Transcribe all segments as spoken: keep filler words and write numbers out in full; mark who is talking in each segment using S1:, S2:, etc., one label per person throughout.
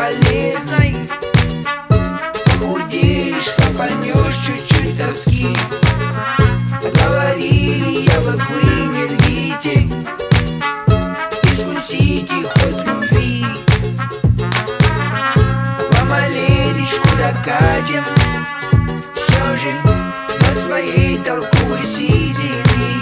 S1: полезной. Похудеешь, хапанешь чуть-чуть тоски. Говорили, яблок вы не рвите, искусите хоть любви. Помаленечку докатим все же до своей толковой седины.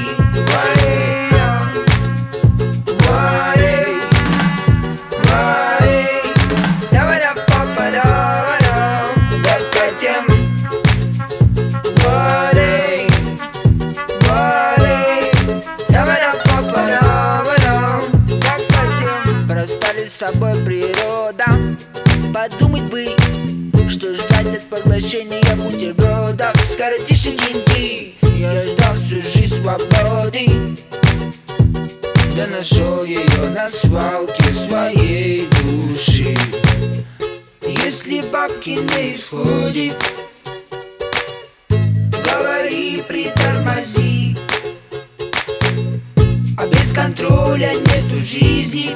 S1: Расстались с собой природа. Подумать бы, что ждать от поглощения бутербродов. Скоротишь деньги, я ждал всю жизнь свободы. Да нашел ее на свалке своей души. Если бабки на исходе, говори, притормози. А без контроля нету жизни,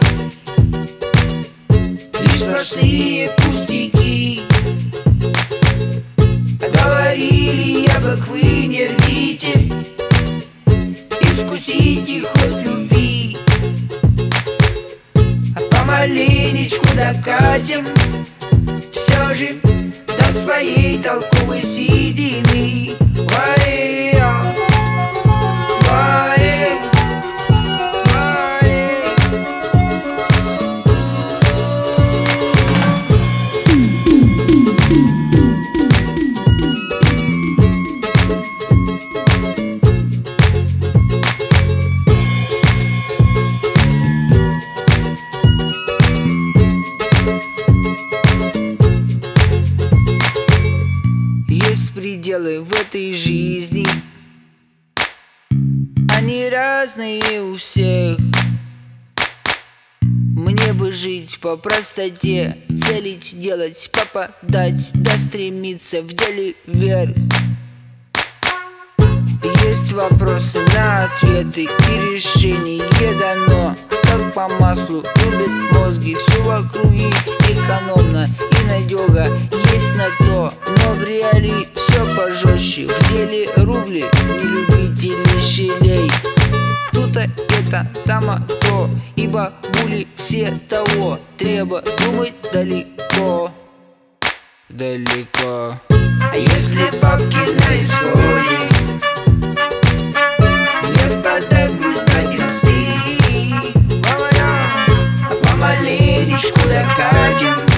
S1: лишь сплошные пустяки. Говорили, яблок вы не рвите, искусите хоть любви. А помаленечку докатим все же до своей толковой седины. Есть пределы в этой жизни, они разные у всех. Мне бы жить по простоте, целить, делать, попадать, да стремиться в деле вверх. Есть вопросы на ответы и решение дано. Как по маслу любят мозги, все в округе экономно и надёга. Есть на то, но в реалии все пожестче. В деле рубли, не любители щелей. Тут-то это, там то, и бабули все того. Треба думать далеко, далеко. А если бабки на исходе, не впадай в грусть, братисты. А помаленечку докатим